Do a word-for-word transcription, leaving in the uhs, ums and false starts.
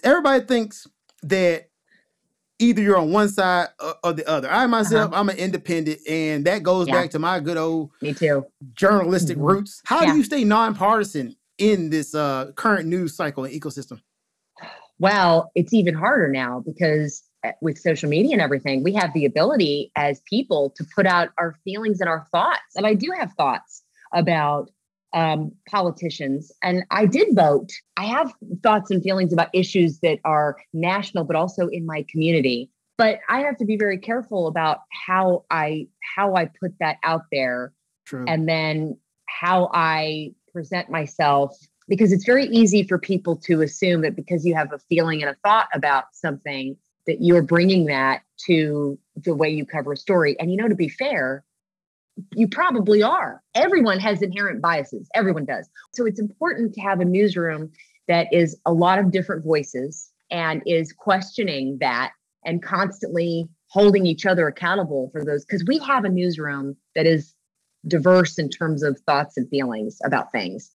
everybody thinks that either you're on one side or, or the other. I myself, Uh-huh. I'm an independent, and that goes Yeah, back to my good old me too. journalistic Hmm. roots. How do Yeah. you stay nonpartisan in this uh, current news cycle and ecosystem? Well, it's even harder now because uh, with social media and everything, we have the ability as people to put out our feelings and our thoughts. And I do have thoughts about um, politicians, and I did vote. I have thoughts and feelings about issues that are national, but also in my community. But I have to be very careful about how I how I put that out there, True. and then how I present myself, because it's very easy for people to assume that because you have a feeling and a thought about something, that you're bringing that to the way you cover a story. And, you know, to be fair, you probably are. Everyone has inherent biases. Everyone does. So it's important to have a newsroom that is a lot of different voices and is questioning that and constantly holding each other accountable for those. Because we have a newsroom that is diverse in terms of thoughts and feelings about things.